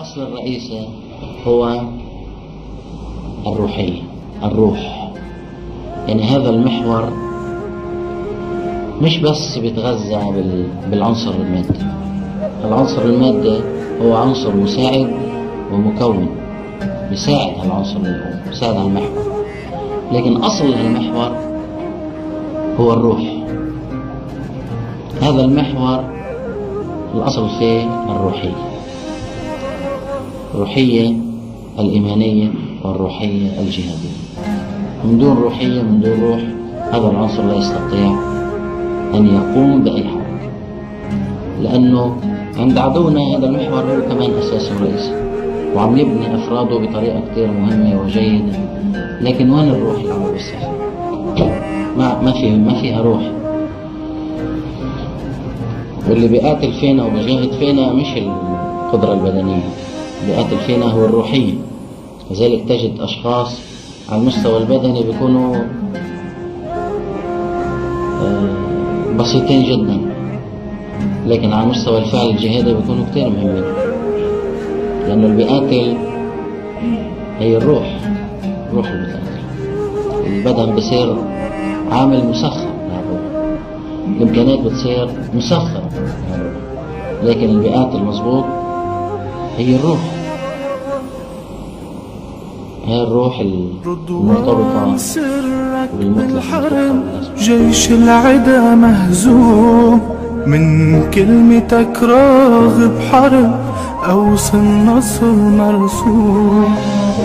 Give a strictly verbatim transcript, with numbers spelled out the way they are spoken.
الأصل الرئيسي هو الروحية، الروح. يعني هذا المحور مش بس بيتغذى بالعنصر المادي. العنصر المادي هو عنصر مساعد ومكون، بيساعد العنصر بيساعد المحور، لكن أصل المحور هو الروح. هذا المحور الأصل فيه الروحية، الروحية الإيمانية والروحية الجهادية. من دون روحية، من دون روح، هذا العنصر لا يستطيع أن يقوم بأي حركة، لأنه عند عدونا هذا المحور هو كمان أساس رئيسي، وعم يبني أفراده بطريقة كتير مهمة وجيدة، لكن وين الروح اللي عم بيصير؟ ما ما في ما فيها روح. واللي بيقاتل فينا وبيجاهد فينا مش القدرة البدنية، بيقاتل فينا هو الروحية. لذلك تجد أشخاص على المستوى البدني بيكونوا بسيطين جدا، لكن على مستوى الفعل الجهادي بيكونوا كتير مهمين، لأنه اللي بيقاتل هي الروح، روح اللي بتقاتل. البدن بصير عامل مسخر للروح، الإمكانيات بتصير مسخرة للروح، لكن اللي بيقاتل مظبوط هي الروح. هي الروح المرتبطة بالمطلق. جيش العدا مهزوم من كلمتك، راغب حرب أوصى النصر مرسوم.